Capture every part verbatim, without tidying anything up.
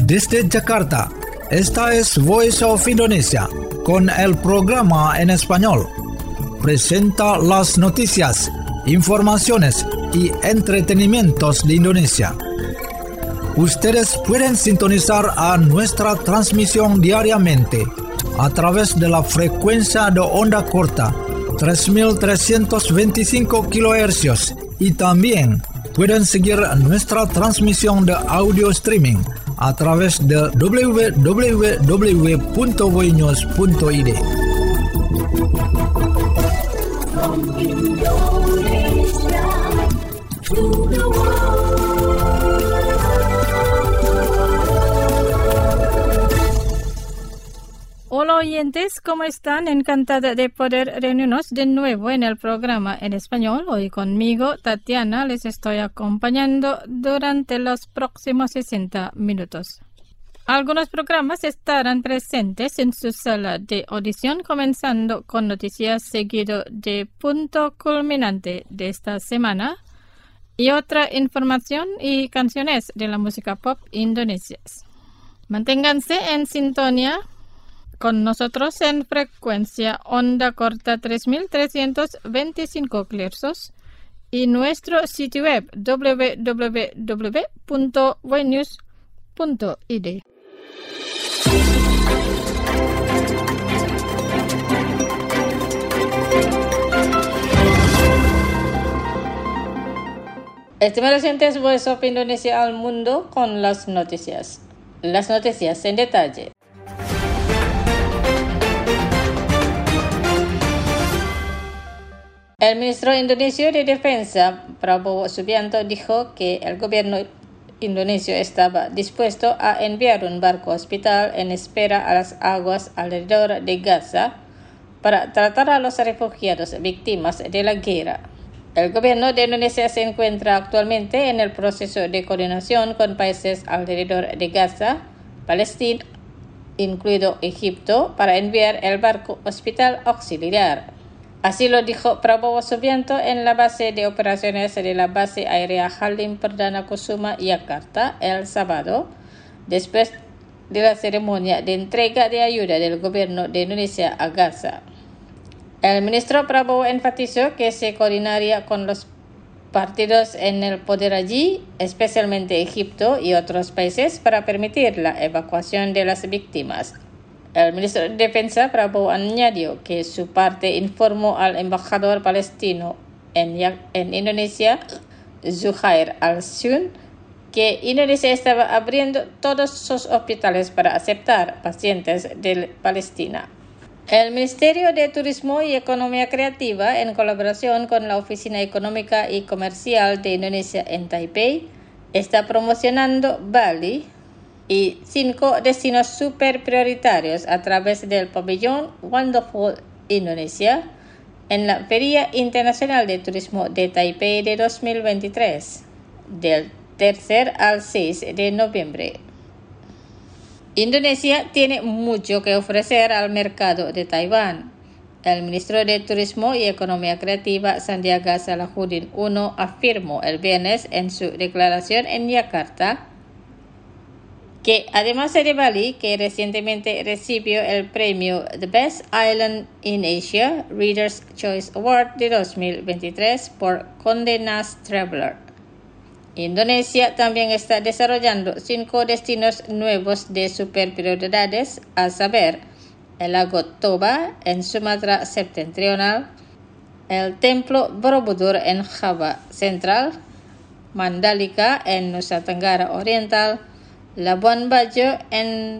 Desde Jakarta, esta es Voice of Indonesia, con el programa en español. Presenta las noticias, informaciones y entretenimientos de Indonesia. Ustedes pueden sintonizar a nuestra transmisión diariamente a través de la frecuencia de onda corta tres mil trescientos veinticinco kilohercios y también pueden seguir nuestra transmisión de audio streaming a través de w w w punto voinews punto i d. Hola oyentes, ¿cómo están? Encantada de poder reunirnos de nuevo en el programa en español. Hoy conmigo, Tatiana, les estoy acompañando durante los próximos sesenta minutos. Algunos programas estarán presentes en su sala de audición, comenzando con noticias seguido de punto culminante de esta semana y otra información y canciones de la música pop indonesia. Manténganse en sintonía con nosotros en frecuencia onda corta tres mil trescientos veinticinco kilohercios y nuestro sitio web w w w punto voinews punto i d. Estimados oyentes, Voice of Indonesia al mundo con las noticias. Las noticias en detalle. El ministro indonesio de Defensa, Prabowo Subianto, dijo que el gobierno indonesio estaba dispuesto a enviar un barco hospital en espera a las aguas alrededor de Gaza para tratar a los refugiados víctimas de la guerra. El gobierno de Indonesia se encuentra actualmente en el proceso de coordinación con países alrededor de Gaza, Palestina, incluido Egipto, para enviar el barco hospital auxiliar. Así lo dijo Prabowo Subianto en la base de operaciones de la base aérea Halim Perdana Kusuma, Yakarta, el sábado, después de la ceremonia de entrega de ayuda del gobierno de Indonesia a Gaza. El ministro Prabowo enfatizó que se coordinaría con los partidos en el poder allí, especialmente Egipto y otros países, para permitir la evacuación de las víctimas. El ministro de Defensa, Prabowo, añadió que su parte informó al embajador palestino en, en Indonesia, Zuhair al-Shun, que Indonesia estaba abriendo todos sus hospitales para aceptar pacientes de Palestina. El Ministerio de Turismo y Economía Creativa, en colaboración con la Oficina Económica y Comercial de Indonesia en Taipei, está promocionando Bali y cinco destinos super prioritarios a través del pabellón Wonderful Indonesia en la Feria Internacional de Turismo de Taipei de dos mil veintitrés, del tercer al seis de noviembre. Indonesia tiene mucho que ofrecer al mercado de Taiwán. El ministro de Turismo y Economía Creativa, Sandiaga Salahuddin Uno, afirmó el viernes en su declaración en Yakarta que además de Bali, que recientemente recibió el premio The Best Island in Asia Reader's Choice Award de dos mil veintitrés por Condé Nast Traveler, Indonesia también está desarrollando cinco destinos nuevos de super prioridades, a saber, el lago Toba en Sumatra Septentrional, el templo Borobudur en Java Central, Mandalika en Nusa Tenggara Oriental, Labuan Bajo en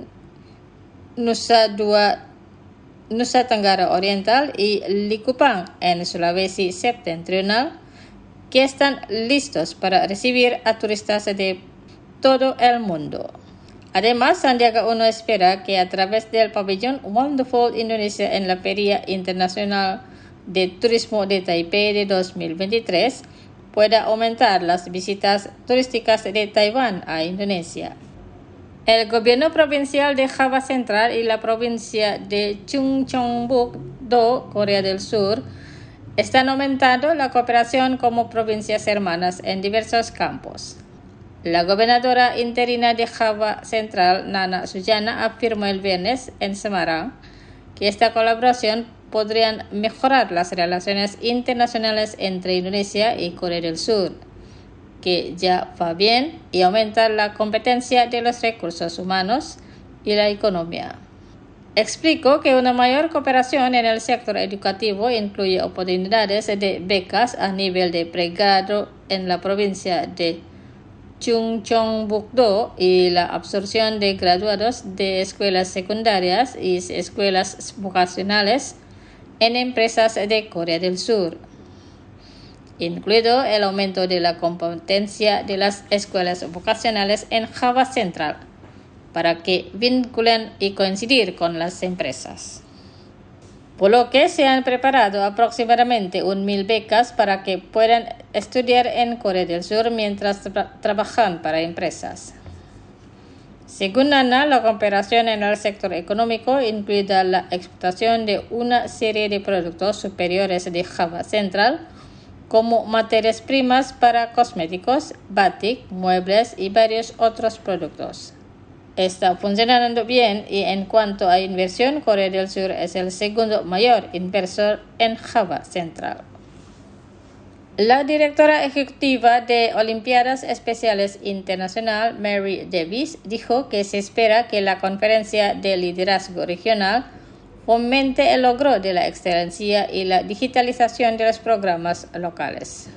Nusa Dua, Nusa Tenggara Oriental y Likupang en Sulawesi Septentrional, que están listos para recibir a turistas de todo el mundo. Además, Sandiaga Uno espera que a través del pabellón Wonderful Indonesia en la Feria Internacional de Turismo de Taipei de dos mil veintitrés pueda aumentar las visitas turísticas de Taiwán a Indonesia. El gobierno provincial de Java Central y la provincia de Chungcheongbuk-do, Corea del Sur, están aumentando la cooperación como provincias hermanas en diversos campos. La gobernadora interina de Java Central, Nana Sujana, afirmó el viernes en Semarang que esta colaboración podría mejorar las relaciones internacionales entre Indonesia y Corea del Sur, que ya va bien, y aumentar la competencia de los recursos humanos y la economía. Explicó que una mayor cooperación en el sector educativo incluye oportunidades de becas a nivel de pregrado en la provincia de Chungcheongbuk-do y la absorción de graduados de escuelas secundarias y escuelas vocacionales en empresas de Corea del Sur, incluido el aumento de la competencia de las escuelas vocacionales en Java Central, para que vinculen y coincidir con las empresas. Por lo que se han preparado aproximadamente un mil becas para que puedan estudiar en Corea del Sur mientras tra- trabajan para empresas. Según Nana, la cooperación en el sector económico, incluida la exportación de una serie de productos superiores de Java Central, como materias primas para cosméticos, batik, muebles y varios otros productos, está funcionando bien, y en cuanto a inversión, Corea del Sur es el segundo mayor inversor en Java Central. La directora ejecutiva de Olimpiadas Especiales Internacional, Mary Davis, dijo que se espera que la conferencia de liderazgo regional fomente el logro de la excelencia y la digitalización de los programas locales.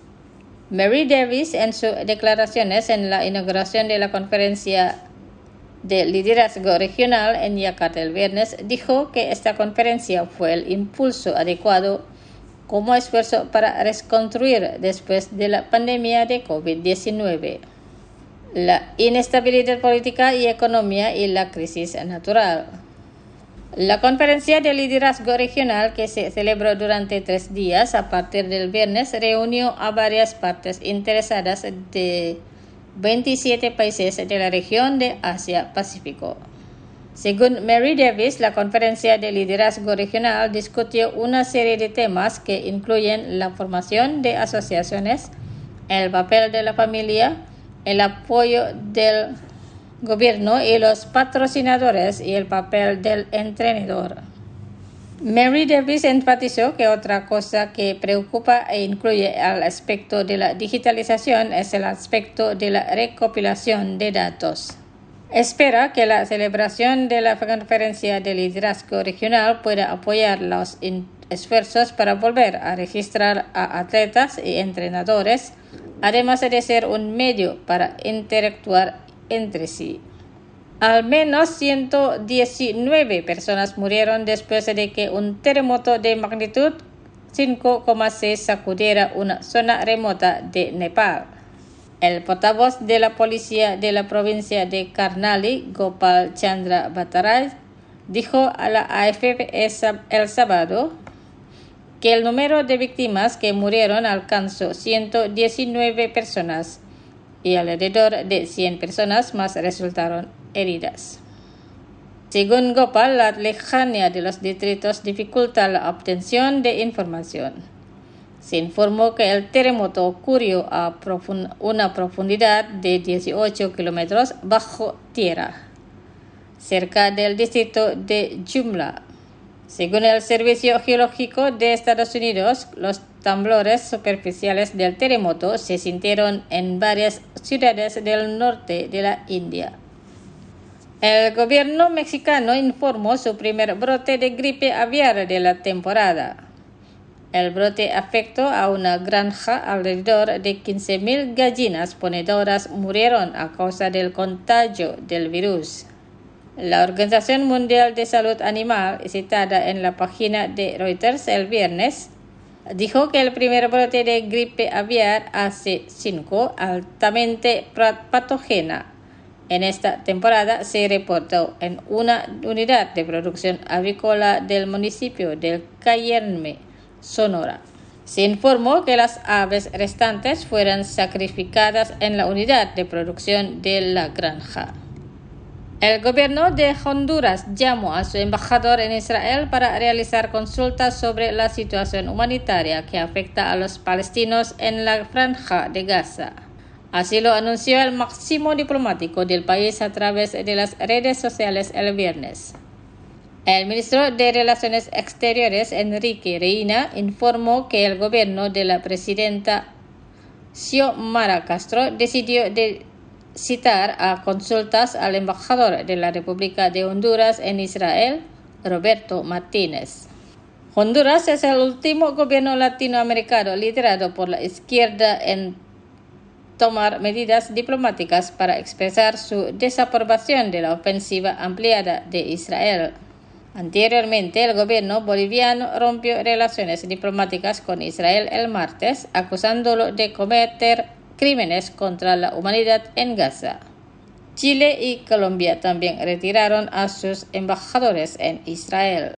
Mary Davis, en sus declaraciones en la inauguración de la conferencia de liderazgo regional en Yakarta el viernes, dijo que esta conferencia fue el impulso adecuado como esfuerzo para reconstruir después de la pandemia de COVID diecinueve, la inestabilidad política y económica y la crisis natural. La conferencia de liderazgo regional, que se celebró durante tres días a partir del viernes, reunió a varias partes interesadas de veintisiete países de la región de Asia-Pacífico. Según Mary Davis, la conferencia de liderazgo regional discutió una serie de temas que incluyen la formación de asociaciones, el papel de la familia, el apoyo del gobierno y los patrocinadores y el papel del entrenador. Mary Davis enfatizó que otra cosa que preocupa e incluye al aspecto de la digitalización es el aspecto de la recopilación de datos. Espera que la celebración de la conferencia de liderazgo regional pueda apoyar los esfuerzos para volver a registrar a atletas y entrenadores, además de ser un medio para interactuar entre sí. Al menos ciento diecinueve personas murieron después de que un terremoto de magnitud cinco coma seis sacudiera una zona remota de Nepal. El portavoz de la policía de la provincia de Karnali, Gopal Chandra Bhattarai, dijo a la A F P el sábado que el número de víctimas que murieron alcanzó ciento diecinueve personas y alrededor de cien personas más resultaron heridas. Según Gopal, la lejanía de los distritos dificulta la obtención de información. Se informó que el terremoto ocurrió a profund- una profundidad de dieciocho kilómetros bajo tierra, cerca del distrito de Jumla. Según el Servicio Geológico de Estados Unidos, los temblores superficiales del terremoto se sintieron en varias ciudades del norte de la India. El gobierno mexicano informó su primer brote de gripe aviar de la temporada. El brote afectó a una granja. Alrededor de quince mil gallinas ponedoras murieron a causa del contagio del virus. La Organización Mundial de Salud Animal, citada en la página de Reuters el viernes, dijo que el primer brote de gripe aviar A C cinco, altamente patógena en esta temporada, se reportó en una unidad de producción avícola del municipio del Cayerme, Sonora. Se informó que las aves restantes fueron sacrificadas en la unidad de producción de la granja. El gobierno de Honduras llamó a su embajador en Israel para realizar consultas sobre la situación humanitaria que afecta a los palestinos en la Franja de Gaza. Así lo anunció el máximo diplomático del país a través de las redes sociales el viernes. El ministro de Relaciones Exteriores, Enrique Reina, informó que el gobierno de la presidenta Xiomara Castro decidió de citar a consultas al embajador de la República de Honduras en Israel, Roberto Martínez. Honduras es el último gobierno latinoamericano liderado por la izquierda en tomar medidas diplomáticas para expresar su desaprobación de la ofensiva ampliada de Israel. Anteriormente, el gobierno boliviano rompió relaciones diplomáticas con Israel el martes, acusándolo de cometer crímenes contra la humanidad en Gaza. Chile y Colombia también retiraron a sus embajadores en Israel.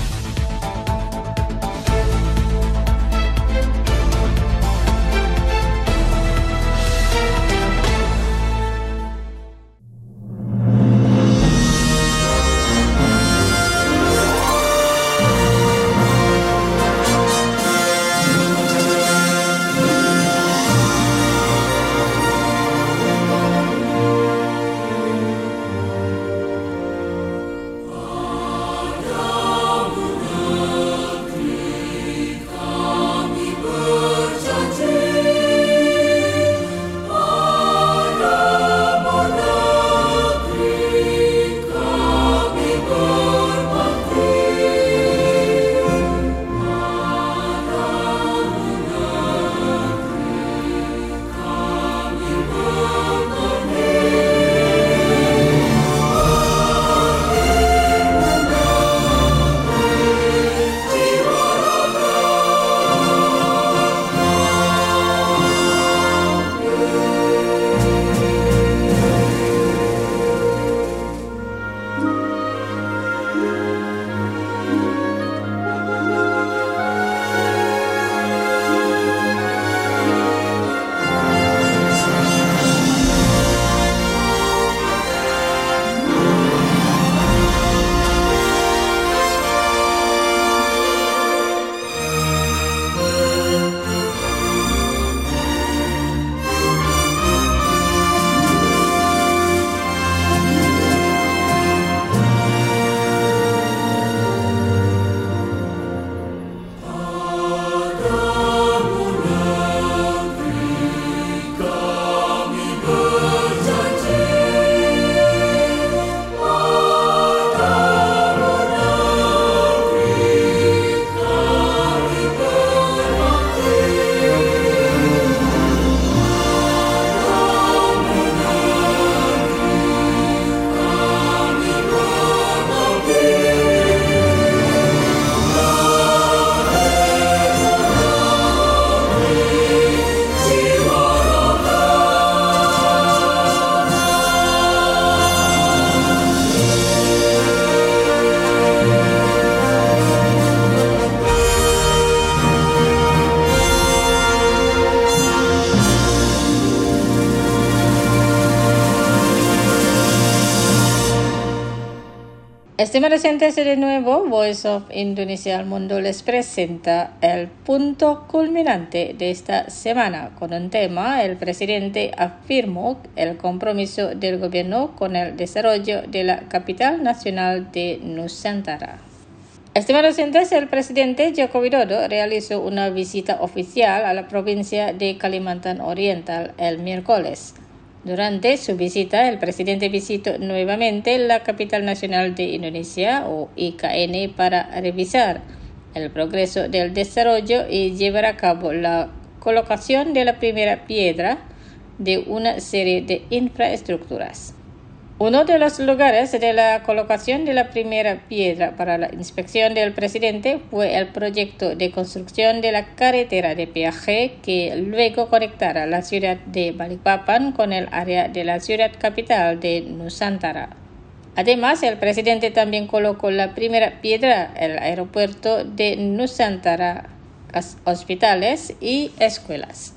Estimados oyentes, de nuevo, Voice of Indonesia al Mundo les presenta el punto culminante de esta semana con un tema. El presidente afirmó el compromiso del gobierno con el desarrollo de la capital nacional de Nusantara. Estimados oyentes, el presidente Joko Widodo realizó una visita oficial a la provincia de Kalimantan Oriental el miércoles. Durante su visita, el presidente visitó nuevamente la capital nacional de Indonesia, o I K N, para revisar el progreso del desarrollo y llevar a cabo la colocación de la primera piedra de una serie de infraestructuras. Uno de los lugares de la colocación de la primera piedra para la inspección del presidente fue el proyecto de construcción de la carretera de peaje que luego conectará la ciudad de Balikpapan con el área de la ciudad capital de Nusantara. Además, el presidente también colocó la primera piedra en el aeropuerto de Nusantara, hospitales y escuelas.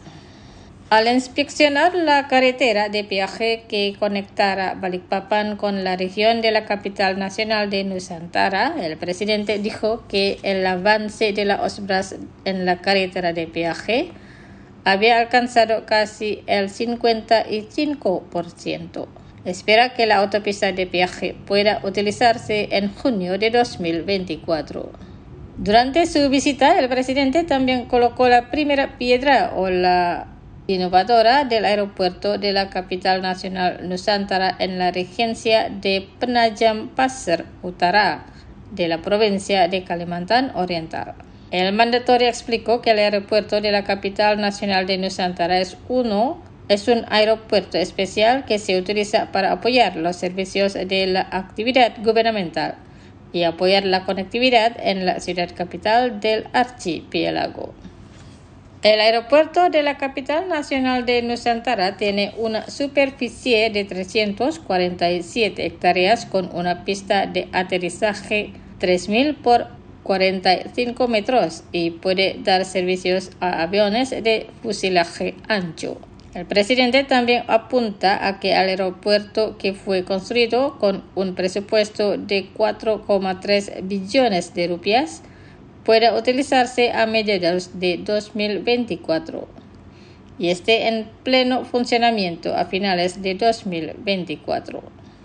Al inspeccionar la carretera de peaje que conectará Balikpapan con la región de la capital nacional de Nusantara, el presidente dijo que el avance de las obras en la carretera de peaje había alcanzado casi el cincuenta y cinco por ciento. Espera que la autopista de peaje pueda utilizarse en junio de dos mil veinticuatro. Durante su visita, el presidente también colocó la primera piedra o la innovadora del aeropuerto de la capital nacional Nusantara en la regencia de Penajam Pasir Utara de la provincia de Kalimantan Oriental. El mandatario explicó que el aeropuerto de la capital nacional de Nusantara es uno Es un aeropuerto especial que se utiliza para apoyar los servicios de la actividad gubernamental y apoyar la conectividad en la ciudad capital del archipiélago. El aeropuerto de la capital nacional de Nusantara tiene una superficie de trescientas cuarenta y siete hectáreas con una pista de aterrizaje tres mil por cuarenta y cinco metros y puede dar servicios a aviones de fuselaje ancho. El presidente también apunta a que el aeropuerto, que fue construido con un presupuesto de cuatro coma tres billones de rupias, pueda utilizarse a mediados de dos mil veinticuatro y esté en pleno funcionamiento a finales de dos mil veinticuatro.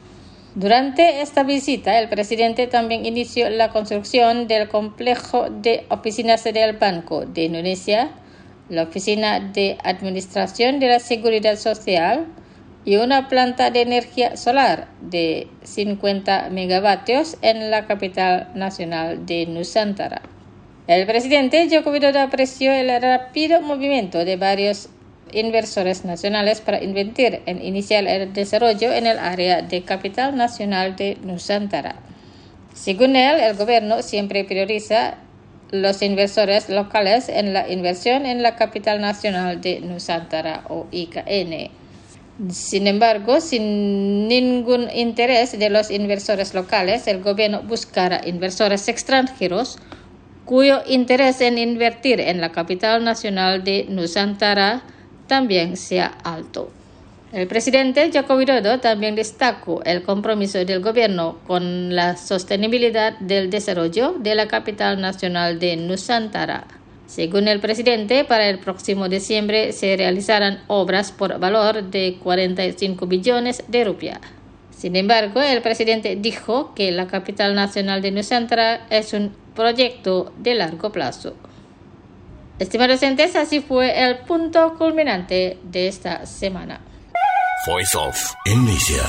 Durante esta visita, el presidente también inició la construcción del complejo de oficinas del Banco de Indonesia, la Oficina de Administración de la Seguridad Social y una planta de energía solar de cincuenta megavatios en la capital nacional de Nusantara. El presidente Joko Widodo apreció el rápido movimiento de varios inversores nacionales para invertir en iniciar el desarrollo en el área de capital nacional de Nusantara. Según él, el gobierno siempre prioriza los inversores locales en la inversión en la capital nacional de Nusantara o I K N. Sin embargo, sin ningún interés de los inversores locales, el gobierno buscará inversores extranjeros cuyo interés en invertir en la capital nacional de Nusantara también sea alto. El presidente Joko Widodo también destacó el compromiso del gobierno con la sostenibilidad del desarrollo de la capital nacional de Nusantara. Según el presidente, para el próximo diciembre se realizarán obras por valor de cuarenta y cinco billones de rupias. Sin embargo, el presidente dijo que la capital nacional de Nusantara es un proyecto de largo plazo. Estimados oyentes, así fue el punto culminante de esta semana. Voice of Indonesia.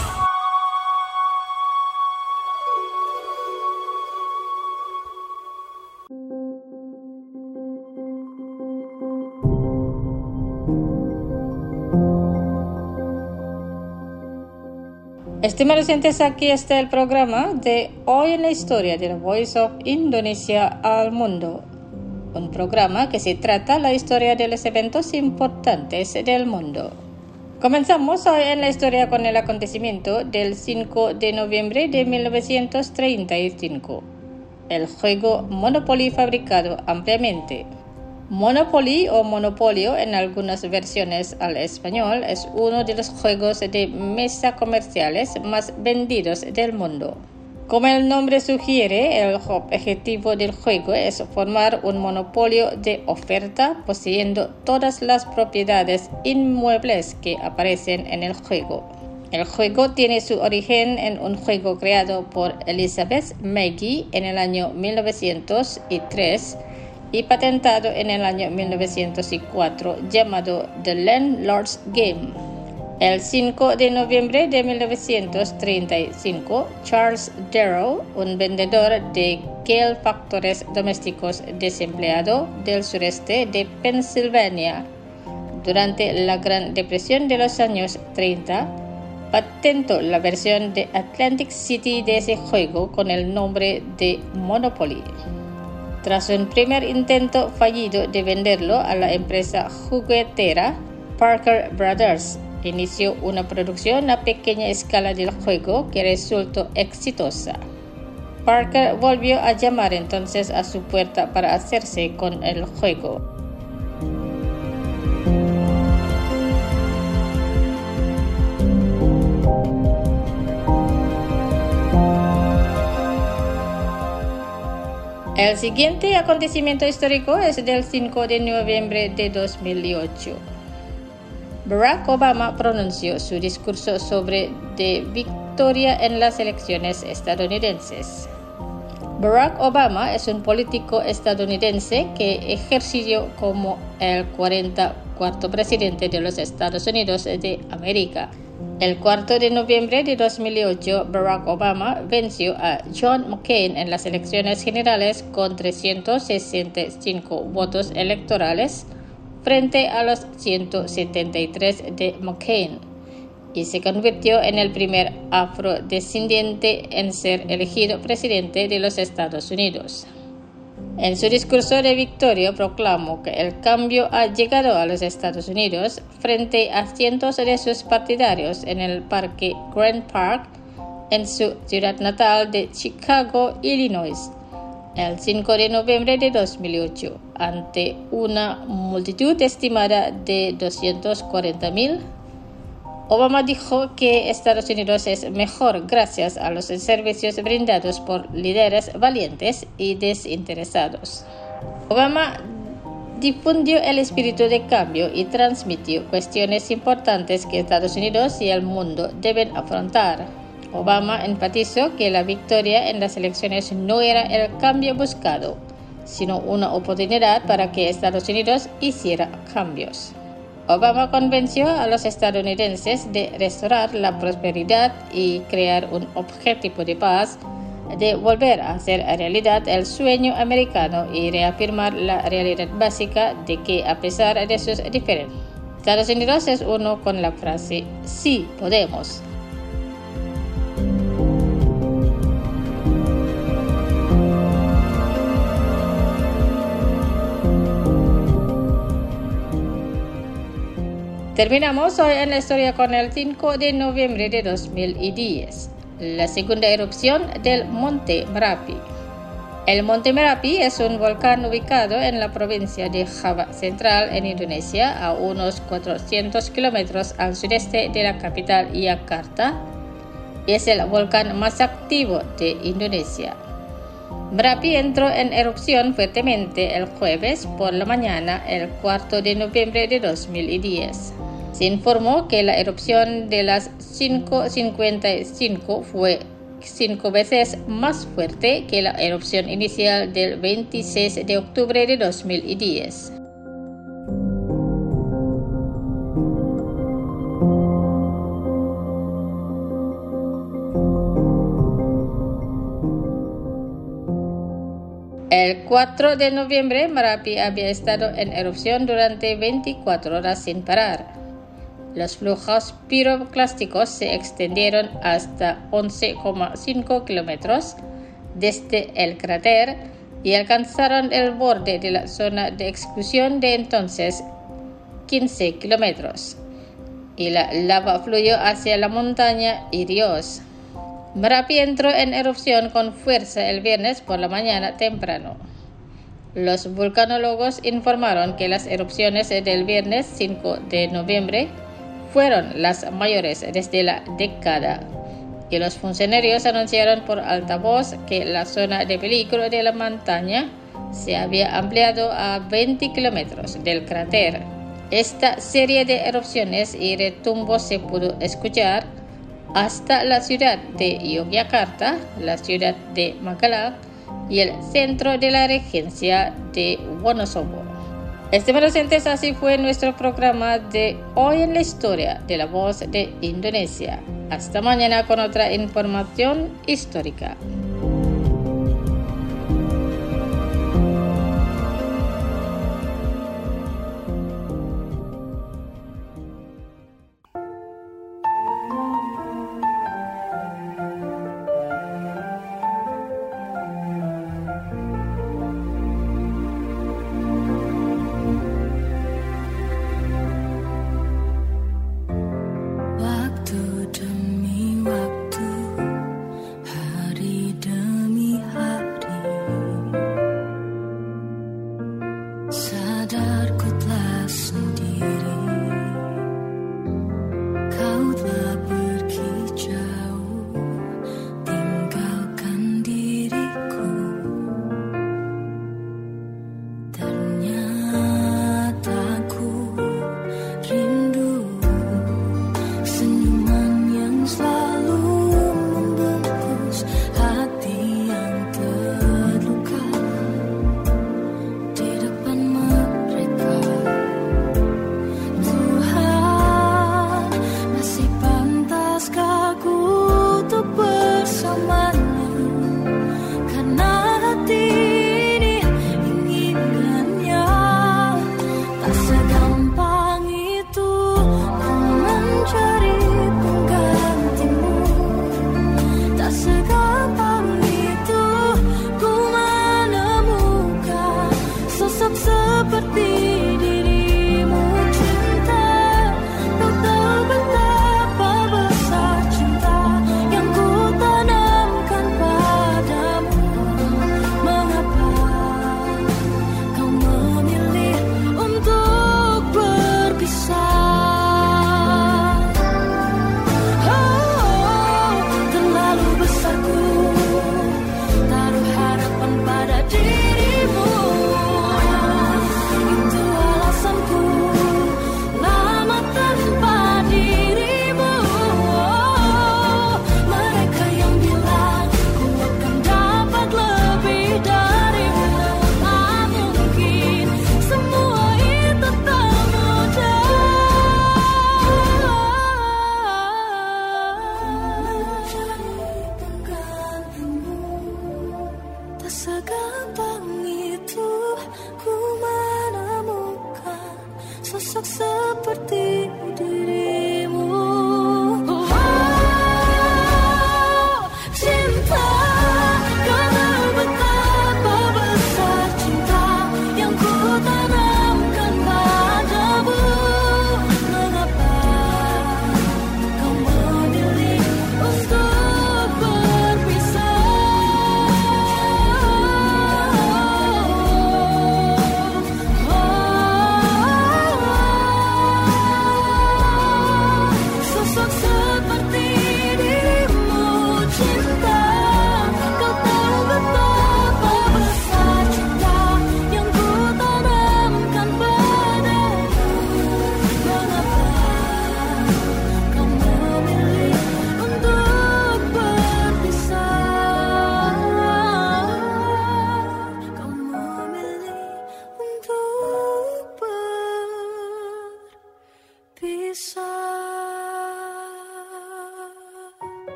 Estimados oyentes, aquí está el programa de Hoy en la Historia de la Voice of Indonesia al Mundo. Un programa que se trata la historia de los eventos importantes del mundo. Comenzamos hoy en la historia con el acontecimiento del cinco de noviembre de mil novecientos treinta y cinco. El juego Monopoly fabricado ampliamente. Monopoly o Monopolio en algunas versiones al español es uno de los juegos de mesa comerciales más vendidos del mundo. Como el nombre sugiere, el objetivo del juego es formar un monopolio de oferta poseyendo todas las propiedades inmuebles que aparecen en el juego. El juego tiene su origen en un juego creado por Elizabeth Magie en el año mil novecientos tres y patentado en el año mil novecientos cuatro llamado The Landlord's Game. El cinco de noviembre de mil novecientos treinta y cinco, Charles Darrow, un vendedor de calefactores domésticos desempleado del sureste de Pensilvania, durante la Gran Depresión de los años treinta, patentó la versión de Atlantic City de ese juego con el nombre de Monopoly. Tras un primer intento fallido de venderlo a la empresa juguetera Parker Brothers, inició una producción a pequeña escala del juego que resultó exitosa. Parker volvió a llamar entonces a su puerta para hacerse con el juego. El siguiente acontecimiento histórico es del cinco de noviembre de dos mil ocho. Barack Obama pronunció su discurso sobre de victoria en las elecciones estadounidenses. Barack Obama es un político estadounidense que ejerció como el cuarenta y cuarto presidente de los Estados Unidos de América. El cuatro de noviembre de dos mil ocho, Barack Obama venció a John McCain en las elecciones generales con trescientos sesenta y cinco votos electorales frente a los ciento setenta y tres de McCain, y se convirtió en el primer afrodescendiente en ser elegido presidente de los Estados Unidos. En su discurso de victoria proclamó que el cambio ha llegado a los Estados Unidos frente a cientos de sus partidarios en el Parque Grand Park en su ciudad natal de Chicago, Illinois, el cinco de noviembre de dos mil ocho, ante una multitud estimada de doscientos cuarenta mil. Obama dijo que Estados Unidos es mejor gracias a los servicios brindados por líderes valientes y desinteresados. Obama difundió el espíritu de cambio y transmitió cuestiones importantes que Estados Unidos y el mundo deben afrontar. Obama enfatizó que la victoria en las elecciones no era el cambio buscado, sino una oportunidad para que Estados Unidos hiciera cambios. Obama convenció a los estadounidenses de restaurar la prosperidad y crear un objetivo de paz, de volver a hacer realidad el sueño americano y reafirmar la realidad básica de que, a pesar de sus diferencias, Estados Unidos es uno con la frase "sí podemos". Terminamos hoy en la historia con el cinco de noviembre de dos mil diez, la segunda erupción del Monte Merapi. El Monte Merapi es un volcán ubicado en la provincia de Java Central en Indonesia, a unos cuatrocientos kilómetros al sureste de la capital Yakarta. Es el volcán más activo de Indonesia. Merapi entró en erupción fuertemente el jueves por la mañana, el cuatro de noviembre de dos mil diez. Se informó que la erupción de las cinco cincuenta y cinco fue cinco veces más fuerte que la erupción inicial del veintiséis de octubre de dos mil diez. El cuatro de noviembre, Merapi había estado en erupción durante veinticuatro horas sin parar. Los flujos piroclásticos se extendieron hasta once coma cinco kilómetros desde el cráter y alcanzaron el borde de la zona de exclusión de entonces quince kilómetros, y la lava fluyó hacia la montaña y ríos. Merapi entró en erupción con fuerza el viernes por la mañana temprano. Los vulcanólogos informaron que las erupciones del viernes cinco de noviembre fueron las mayores desde la década, y los funcionarios anunciaron por altavoz que la zona de peligro de la montaña se había ampliado a veinte kilómetros del cráter. Esta serie de erupciones y retumbos se pudo escuchar hasta la ciudad de Yogyakarta, la ciudad de Magelang y el centro de la regencia de Wonosobo. Estimados oyentes, así fue nuestro programa de Hoy en la Historia de la Voz de Indonesia. Hasta mañana con otra información histórica.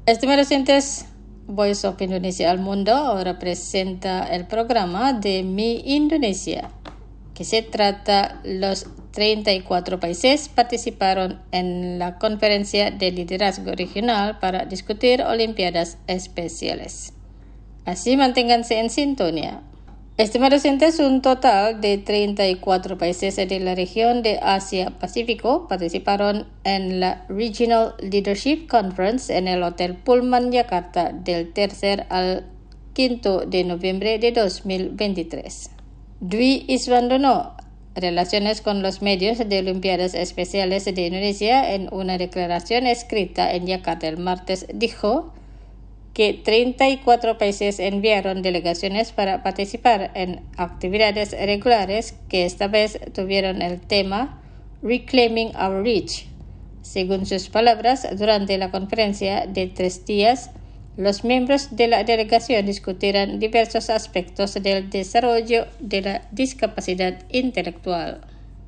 Estimados oyentes, Voice of Indonesia al Mundo ahora presenta el programa de Mi Indonesia, que se trata los treinta y cuatro países participaron en la conferencia de liderazgo regional para discutir Olimpiadas Especiales. Así manténganse en sintonía. Estimados oyentes, un total de treinta y cuatro países de la región de Asia-Pacífico participaron en la Regional Leadership Conference en el Hotel Pullman Jakarta del tercer al quinto de noviembre de dos mil veintitrés. Dwi Iswandono, Relaciones con los Medios de Olimpiadas Especiales de Indonesia, en una declaración escrita en Jakarta el martes, dijo que treinta y cuatro países enviaron delegaciones para participar en actividades regulares que esta vez tuvieron el tema Reclaiming Our Reach. Según sus palabras, durante la conferencia de tres días, los miembros de la delegación discutirán diversos aspectos del desarrollo de la discapacidad intelectual.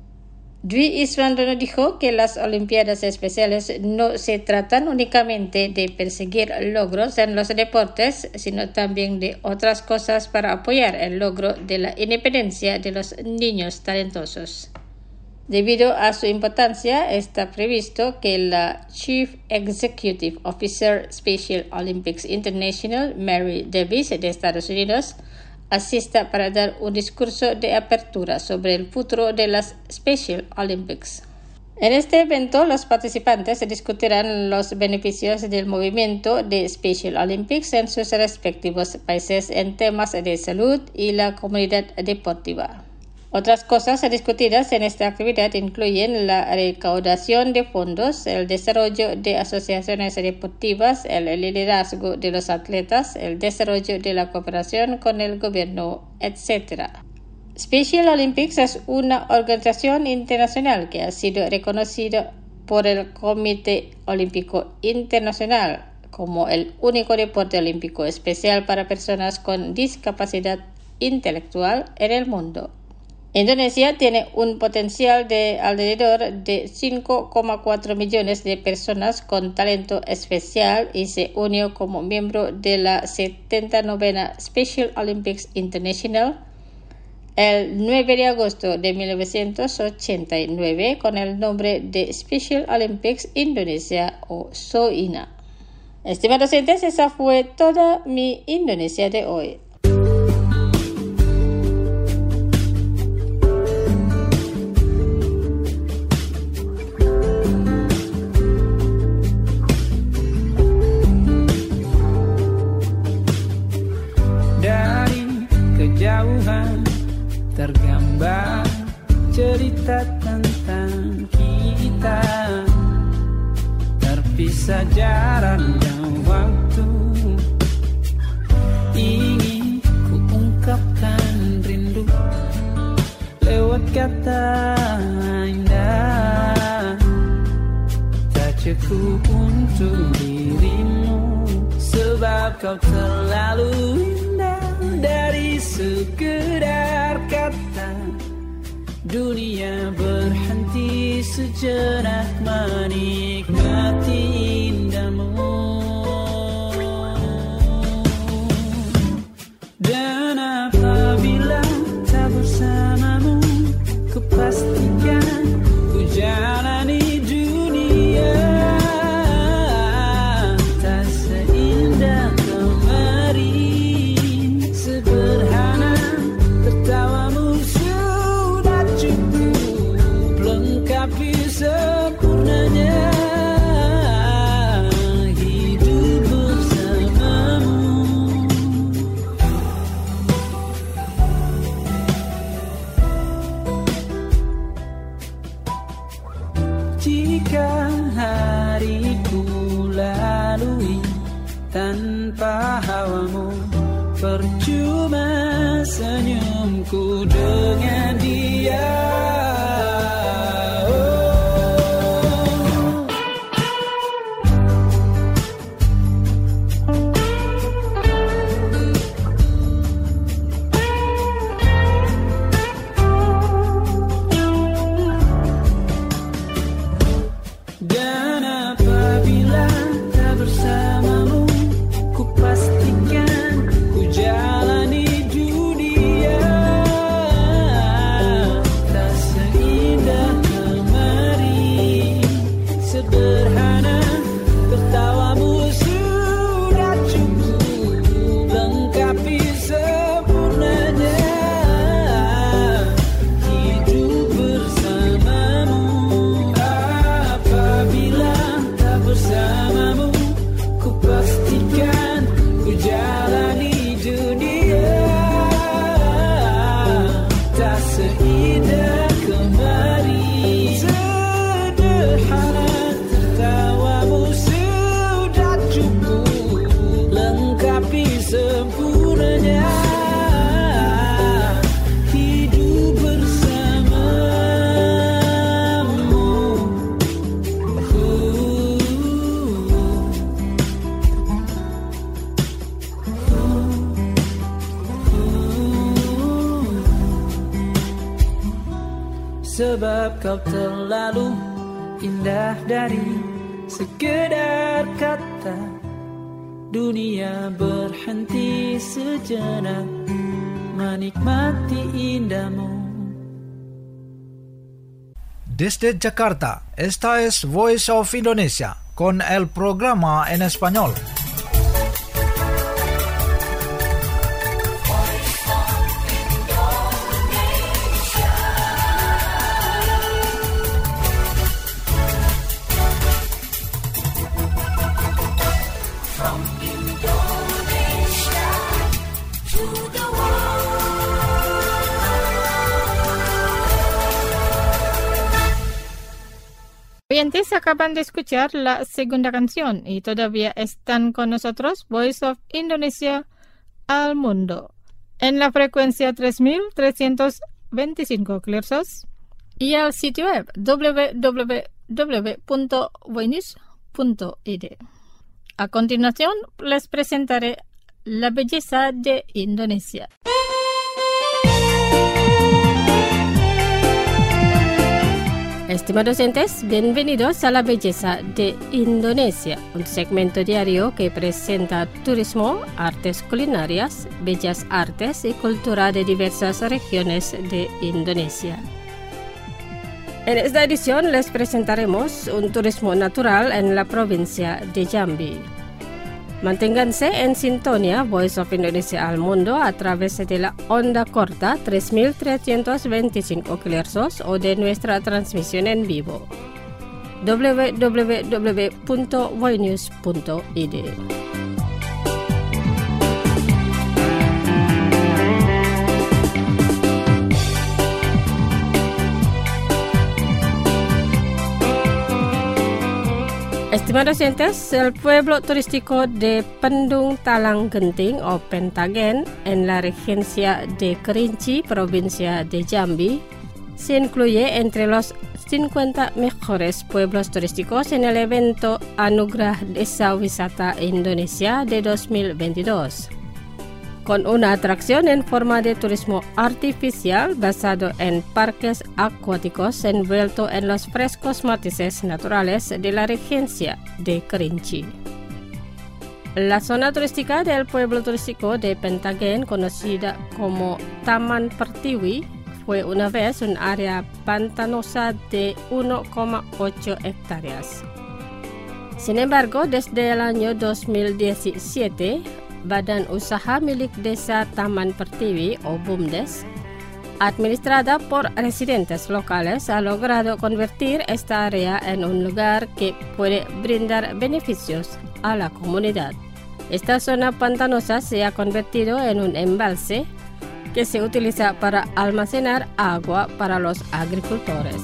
Dwi Iswandono dijo que las Olimpiadas Especiales no se tratan únicamente de perseguir logros en los deportes, sino también de otras cosas para apoyar el logro de la independencia de los niños talentosos. Debido a su importancia, está previsto que la Chief Executive Officer Special Olympics International, Mary Davis, de Estados Unidos, asista para dar un discurso de apertura sobre el futuro de las Special Olympics. En este evento, los participantes discutirán los beneficios del movimiento de Special Olympics en sus respectivos países en temas de salud y la comunidad deportiva. Otras cosas discutidas en esta actividad incluyen la recaudación de fondos, el desarrollo de asociaciones deportivas, el liderazgo de los atletas, el desarrollo de la cooperación con el gobierno, etcétera. Special Olympics es una organización internacional que ha sido reconocida por el Comité Olímpico Internacional como el único deporte olímpico especial para personas con discapacidad intelectual en el mundo. Indonesia tiene un potencial de alrededor de cinco coma cuatro millones de personas con talento especial y se unió como miembro de la setenta y nueve Special Olympics International el nueve de agosto de mil novecientos ochenta y nueve con el nombre de Special Olympics Indonesia o SOINA. Estimados oyentes, esa fue toda Mi Indonesia de hoy. Tergambar cerita tentang kita, terpisah jarak dan waktu. Ingin ku ungkapkan rindu lewat kata indah, tak cukup untuk dirimu, sebab kau terlalu indah. Dari sekedar kata, dunia berhenti sejenak menikmati indahmu. Dan apabila tak bersamamu, kupastikan ku jalani dunia tak seindah kemarin. Sederhana, tertawamu sudah cukup lengkapi sempurnanya hidup bersamamu. Jika hariku lalui tanpa hawamu, percuma senyumku dengan dia. Dan apabila tak bersamamu, sebab kau terlalu indah dari sekedar kata. Dunia berhenti sejenak menikmati indahmu. Desde Jakarta, esta es Voice of Indonesia, con el programa en español. Oyentes, acaban de escuchar la segunda canción y todavía están con nosotros Voice of Indonesia al Mundo en la frecuencia tres mil trescientos veinticinco kilohertz y al sitio web doble u doble u doble u punto voinews punto i d. A continuación les presentaré la belleza de Indonesia. Estimados oyentes, bienvenidos a La Belleza de Indonesia, un segmento diario que presenta turismo, artes culinarias, bellas artes y cultura de diversas regiones de Indonesia. En esta edición les presentaremos un turismo natural en la provincia de Jambi. Manténganse en sintonía Voice of Indonesia al Mundo a través de la onda corta tres mil trescientos veinticinco kilohertz o de nuestra transmisión en vivo doble u doble u doble u punto voinews punto i d. Estimados oyentes, el pueblo turístico de Pendung Talang Genting o Pentagen en la regencia de Kerinci, provincia de Jambi, se incluye entre los cincuenta mejores pueblos turísticos en el evento Anugerah Desa Wisata Indonesia de dos mil veintidós. Con una atracción en forma de turismo artificial basado en parques acuáticos envuelto en los frescos matices naturales de la regencia de Kerinci. La zona turística del pueblo turístico de Pentagen, conocida como Taman Pertiwi, fue una vez un área pantanosa de uno coma ocho hectáreas. Sin embargo, desde el año dos mil diecisiete, Badan Usaha Milik Desa Taman Pertiwi o BUMDes, administrada por residentes locales, ha logrado convertir esta área en un lugar que puede brindar beneficios a la comunidad. Esta zona pantanosa se ha convertido en un embalse que se utiliza para almacenar agua para los agricultores.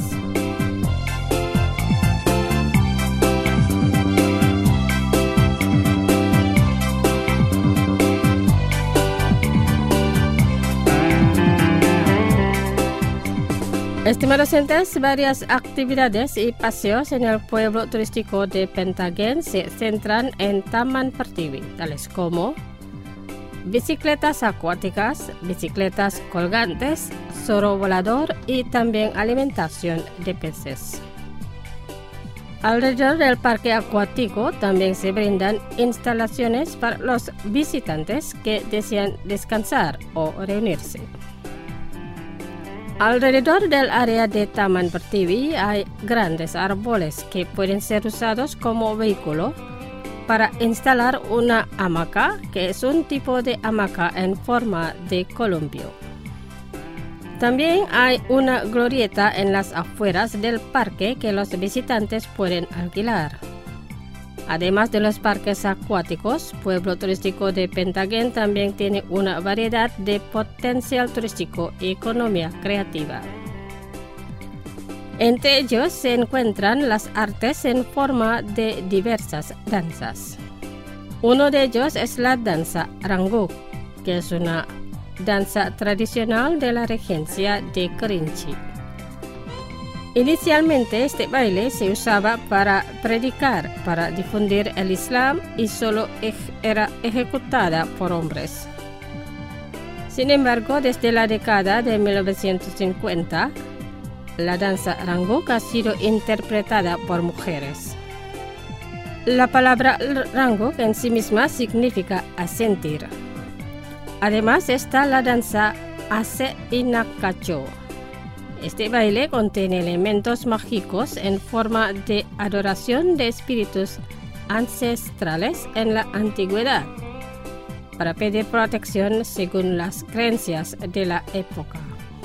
Estimados oyentes, varias actividades y paseos en el pueblo turístico de Pentagen se centran en Taman Pertiwi, tales como bicicletas acuáticas, bicicletas colgantes, zorro volador y también alimentación de peces. Alrededor del parque acuático también se brindan instalaciones para los visitantes que desean descansar o reunirse. Alrededor del área de Taman Pertiwi hay grandes árboles que pueden ser usados como vehículo para instalar una hamaca, que es un tipo de hamaca en forma de columpio. También hay una glorieta en las afueras del parque que los visitantes pueden alquilar. Además de los parques acuáticos, pueblo turístico de Pentagen también tiene una variedad de potencial turístico y economía creativa. Entre ellos se encuentran las artes en forma de diversas danzas. Uno de ellos es la danza Rangguk, que es una danza tradicional de la regencia de Kerinci. Inicialmente este baile se usaba para predicar, para difundir el Islam y solo era ejecutada por hombres. Sin embargo, desde la década de mil novecientos cincuenta, la danza Ranguk ha sido interpretada por mujeres. La palabra Ranguk en sí misma significa asentir. Además está la danza Ase Inakacho. Este baile contiene elementos mágicos en forma de adoración de espíritus ancestrales en la antigüedad, para pedir protección según las creencias de la época.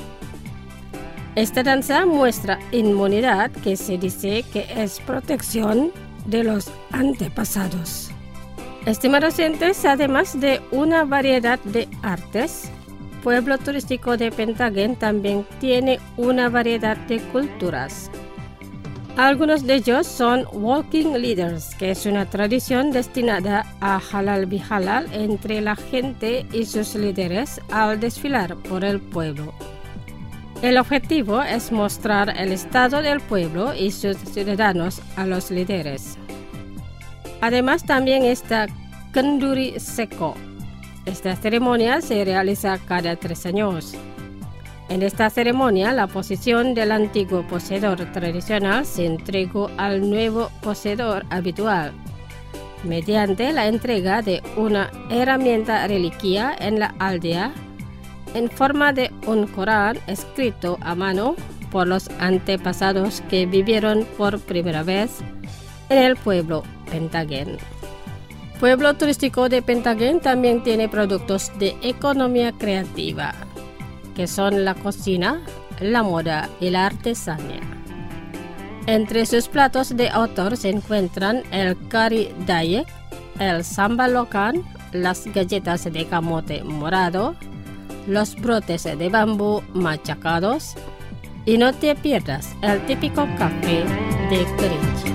Esta danza muestra inmunidad, que se dice que es protección de los antepasados. Estimados oyentes, además de una variedad de artes, Pueblo Turístico de Pentagén también tiene una variedad de culturas. Algunos de ellos son Walking Leaders, que es una tradición destinada a halal bihalal entre la gente y sus líderes al desfilar por el pueblo. El objetivo es mostrar el estado del pueblo y sus ciudadanos a los líderes. Además, también está Kenduri Seko. Esta ceremonia se realiza cada tres años. En esta ceremonia, la posición del antiguo poseedor tradicional se entregó al nuevo poseedor habitual, mediante la entrega de una herramienta reliquia en la aldea, en forma de un Corán escrito a mano por los antepasados que vivieron por primera vez en el pueblo Pentagén. Pueblo Turístico de Pentagén también tiene productos de economía creativa, que son la cocina, la moda y la artesanía. Entre sus platos de autor se encuentran el kari Dayak, el sambal lokan, las galletas de camote morado, los brotes de bambú machacados y no te pierdas el típico café de Kerinci.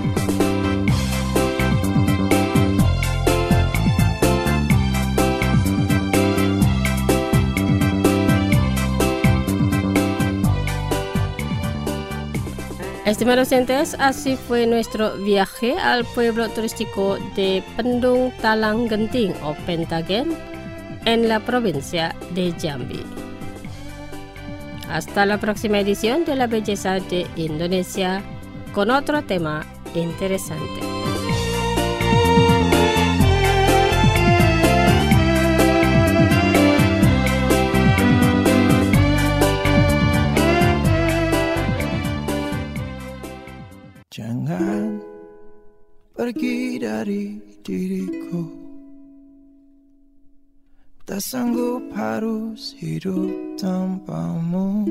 Estimados oyentes, así fue nuestro viaje al pueblo turístico de Pendung Talang Genting o Pentagén en la provincia de Jambi. Hasta la próxima edición de La Belleza de Indonesia con otro tema interesante. Jangan pergi dari diriku, tak sanggup harus hidup tanpamu,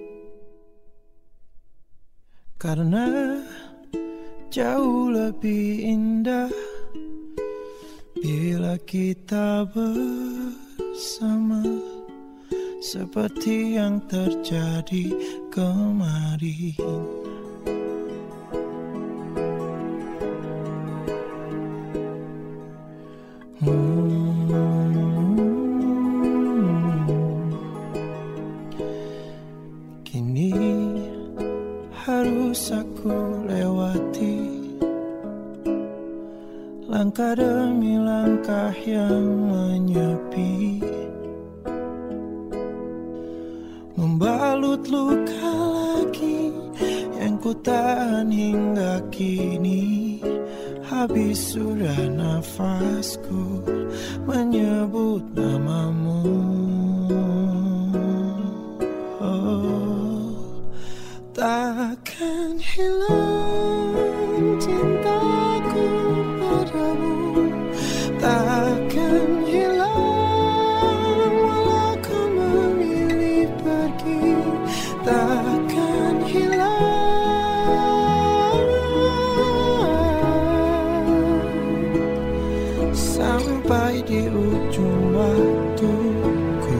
karena jauh lebih indah bila kita bersama, seperti yang terjadi kemarin. Kini harus aku lewati langkah demi langkah yang menyepi, membalut luka lagi yang ku tahan hingga kini. Habis sudah nafasku menyebut namamu. Oh, takkan hilang cintaku padamu, takkan hilang walau kau memilih pergi, takkan hilang sampai di ujung waktuku.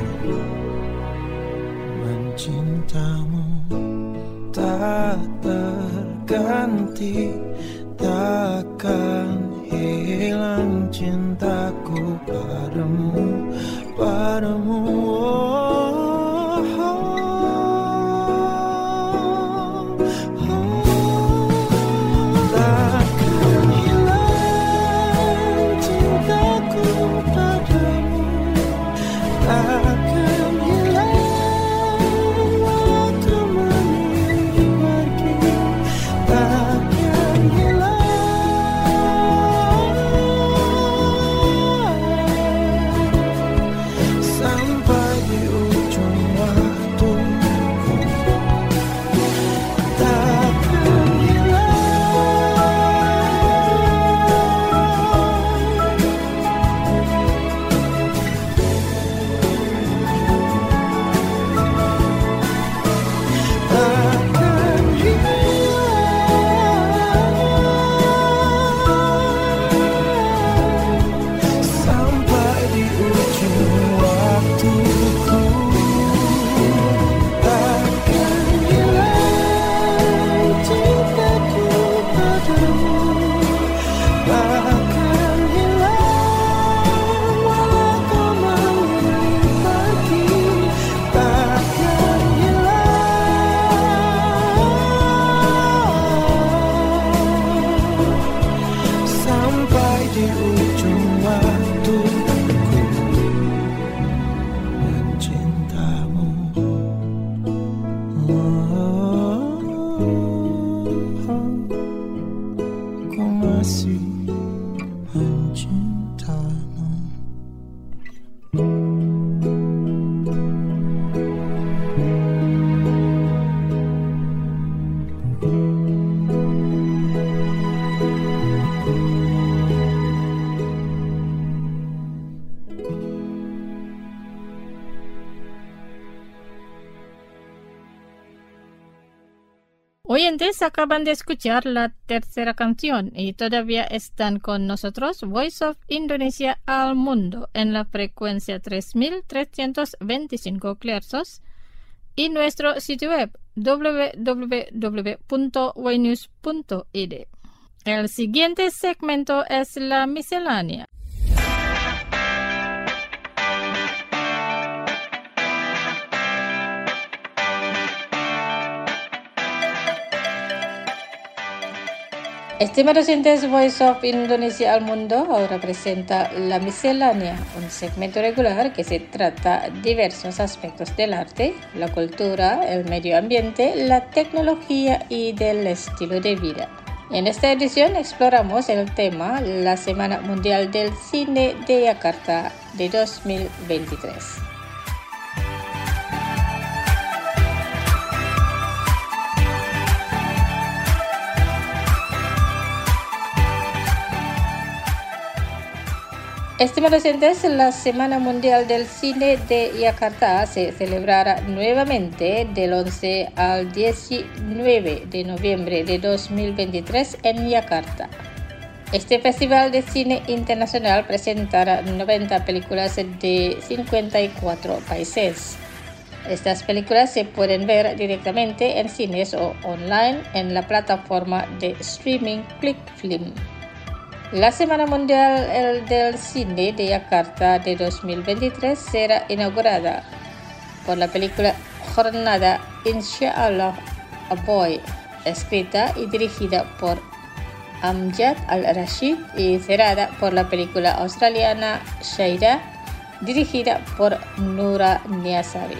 Mencintamu tak terganti, takkan hilang cintaku padamu, padamu. Oh, oh, oh. Takkan hilang cintaku padamu, takkan hilang walau kau memilih Oyentes, acaban de escuchar la tercera canción y todavía están con nosotros Voice of Indonesia al Mundo en la frecuencia tres mil trescientos veinticinco kilohertz y nuestro sitio web doble u doble u doble u punto y news punto i d. El siguiente segmento es la miscelánea. Estimados oyentes, Voice of Indonesia al Mundo ahora presenta La Miscelánea, un segmento regular que se trata diversos aspectos del arte, la cultura, el medio ambiente, la tecnología y del estilo de vida. En esta edición exploramos el tema La Semana Mundial del Cine de Yakarta de dos mil veintitrés. Estimados oyentes, la Semana Mundial del Cine de Yakarta se celebrará nuevamente del once al diecinueve de noviembre de dos mil veintitrés en Yakarta. Este festival de cine internacional presentará noventa películas de cincuenta y cuatro países. Estas películas se pueden ver directamente en cines o online en la plataforma de streaming ClickFilm. La Semana Mundial del Cine de Yakarta de dos mil veintitrés será inaugurada por la película Jornada Insyaallah a Boy, escrita y dirigida por Amjad Al-Rashid y cerrada por la película australiana Shaida, dirigida por Nura Niasari.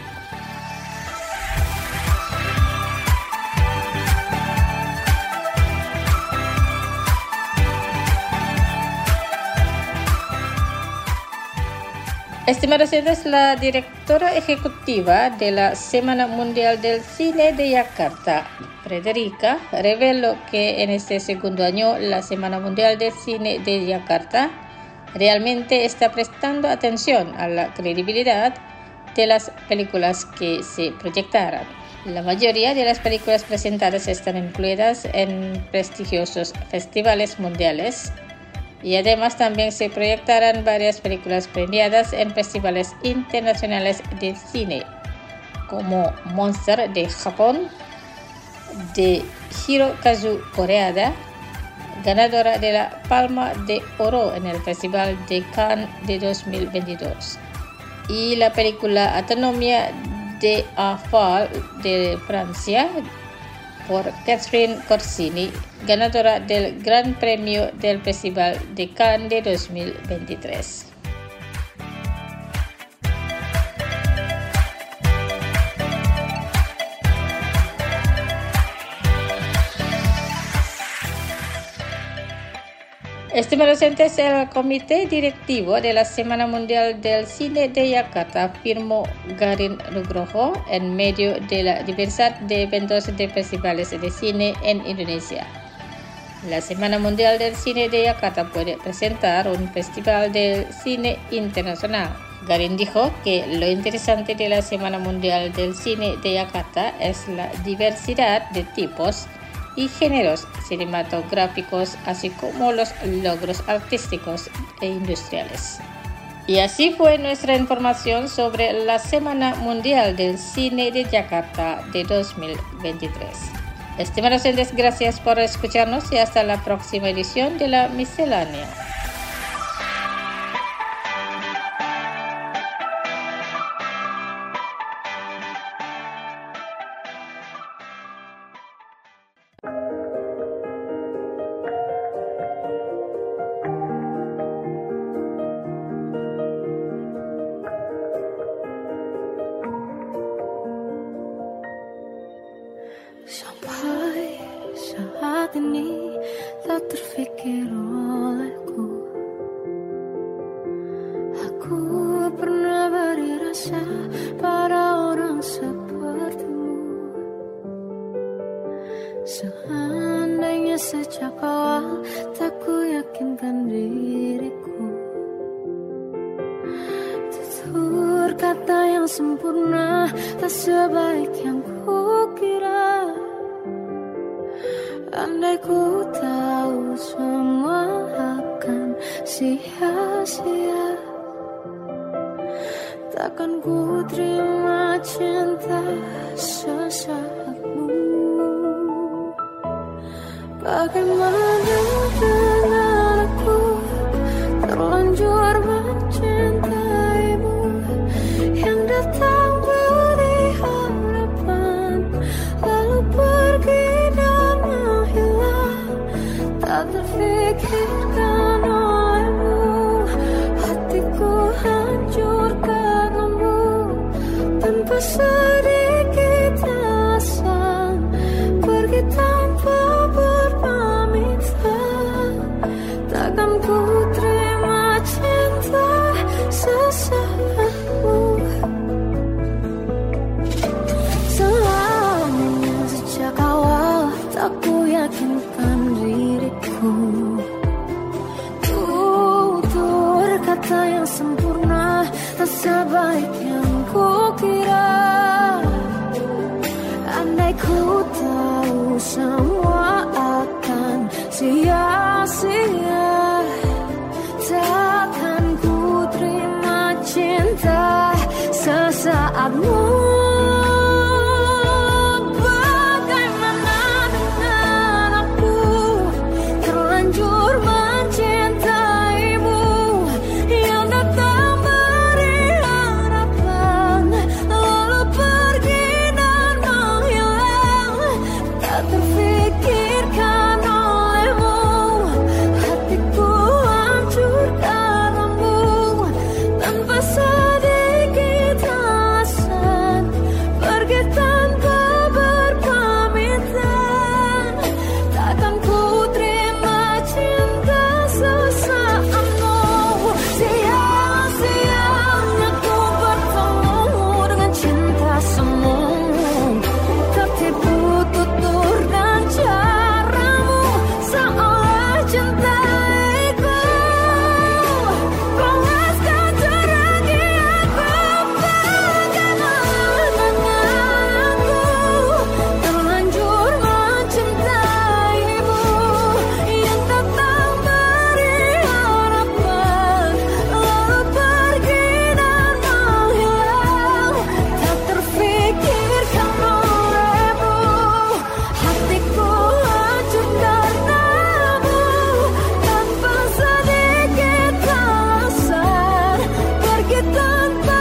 Estimados oyentes, la directora ejecutiva de la Semana Mundial del Cine de Yakarta, Frederica, reveló que en este segundo año la Semana Mundial del Cine de Yakarta realmente está prestando atención a la credibilidad de las películas que se proyectarán. La mayoría de las películas presentadas están incluidas en prestigiosos festivales mundiales. Y además también se proyectarán varias películas premiadas en festivales internacionales de cine, como Monster de Japón, de Hirokazu Koreeda, ganadora de la Palma de Oro en el Festival de Cannes de dos mil veintidós, y la película Anatomía de un Fall de Francia, por Catherine Corsini, ganadora del Gran Premio del Festival de Cannes de dos mil veintitrés. Estimados oyentes, el Comité Directivo de la Semana Mundial del Cine de Yakarta firmó Garin Nugroho en medio de la diversidad de eventos de festivales de cine en Indonesia. La Semana Mundial del Cine de Yakarta puede presentar un festival de cine internacional. Garin dijo que lo interesante de la Semana Mundial del Cine de Yakarta es la diversidad de tipos y géneros cinematográficos, así como los logros artísticos e industriales. Y así fue nuestra información sobre la Semana Mundial del Cine de Yakarta de dos mil veintitrés. Estimados oyentes, gracias por escucharnos y hasta la próxima edición de La Miscelánea. Sampai saat ini tak terfikir olehku, aku pernah beri rasa pada orang sepertimu. Seandainya sejak awal tak ku yakinkan diriku, tutur kata yang sempurna tak sebaik yang ku kira. Andai ku tahu semua akan sia-sia, takkan ku terima cinta sesaatmu. Bagaimana dengan aku terlanjur mencintaimu, yang datang beri harapan lalu pergi dan menghilang, tak terfikirkan olehmu. Hatiku hancur karenamu, tanpa sedikit alasan, pergi tanpa berpamitan. Takkan ku terima cinta sesaatmu. Selamanya sejak awal tak ku yakinkan diriku. Tutur kata yang sempurna tak sebaik yang ku kira. Andai ku tahu semua akan sia-sia, takkan ku terima cinta sesaatmu. Bagaimana dengan aku terlanjur mencintaimu, yang datang beri harapan lalu pergi dan menghilang, tak terfikirkan olehmu. Hatiku hancur karenamu, tanpa sedikit alasan, pergi tanpa berpamitan. Takkan ku terima cinta sesaatmu. Sia-sianya ku bertemu dengan cinta semu, tertipu tutur dan caramu, seolah cintaiku. Puaskan teragi aku. Bagaimana dengan aku terlanjur mencintaimu, yang datang beri harapan lalu pergi dan menghilang, tak terfikirkan olehmu. Hatiku hancur karenamu, tanpa sedikit alasan, pergi tanpa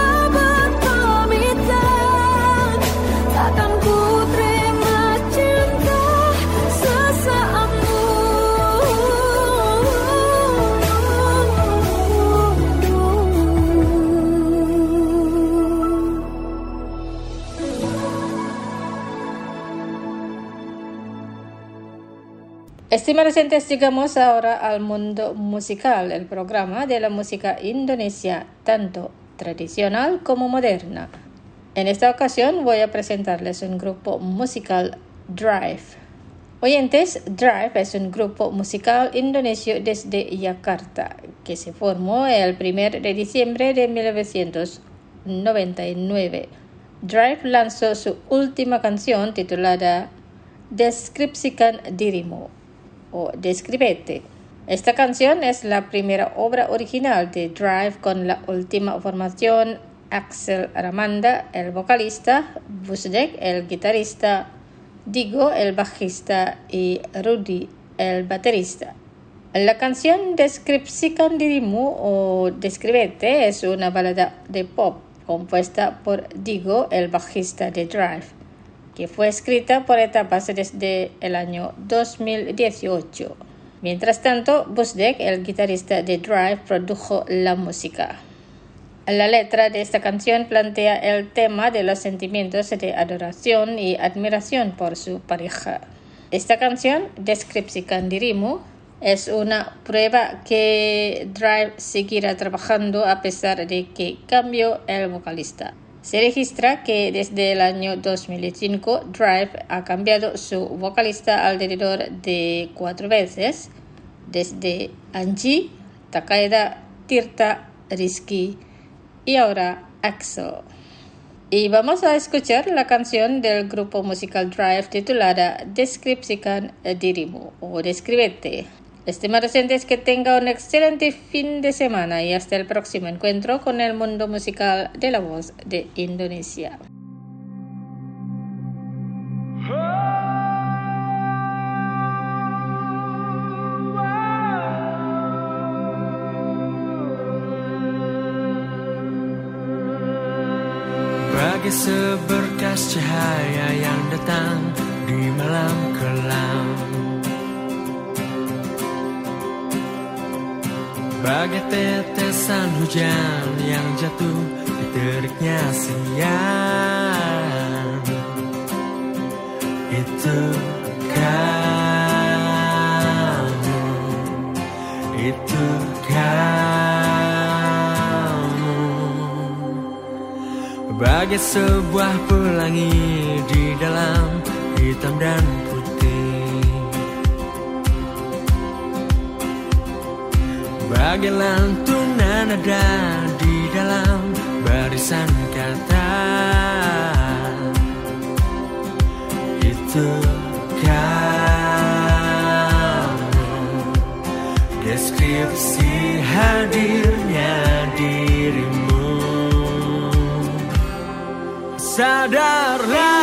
berpamitan. Takkan ku terima cinta sesaatmu. Estimados oyentes, llegamos ahora al mundo musical, el programa de la música indonesia, tanto tradicional como moderna. En esta ocasión voy a presentarles un grupo musical, Drive. Oyentes, Drive es un grupo musical indonesio desde Yakarta, que se formó el primero de diciembre de mil novecientos noventa y nueve. Drive lanzó su última canción titulada Deskripsikan Dirimu, o Descríbete. Esta canción es la primera obra original de Drive con la última formación: Axel Ramanda, el vocalista; Busdek, el guitarrista; Digo, el bajista; y Rudy, el baterista. La canción Deskripsikan Dirimu o Descríbete es una balada de pop compuesta por Digo, el bajista de Drive, que fue escrita por etapas desde el año dos mil dieciocho. Mientras tanto, Busdek, el guitarrista de Drive, produjo la música. La letra de esta canción plantea el tema de los sentimientos de adoración y admiración por su pareja. Esta canción, Deskripsikan Dirimu, es una prueba que Drive seguirá trabajando a pesar de que cambió el vocalista. Se registra que desde el año dos mil cinco Drive ha cambiado su vocalista alrededor de cuatro veces, desde Anji, Takeda, Tirta, Rizky y ahora Axel. Y vamos a escuchar la canción del grupo musical Drive titulada Descripsikan Dirimu o Descríbete. Estimados oyentes, que tenga un excelente fin de semana y hasta el próximo encuentro con el mundo musical de la voz de Indonesia. Bagai seberkas cahaya yang datang di malam kelam, bagai tetesan hujan yang jatuh di teriknya siang. Itu kamu, itu kamu, bagai sebuah pelangi di dalam hitam dan putih, bagai lantunan nada di dalam barisan kata. Itu kamu, deskripsi hadirnya dirimu. Sadarlah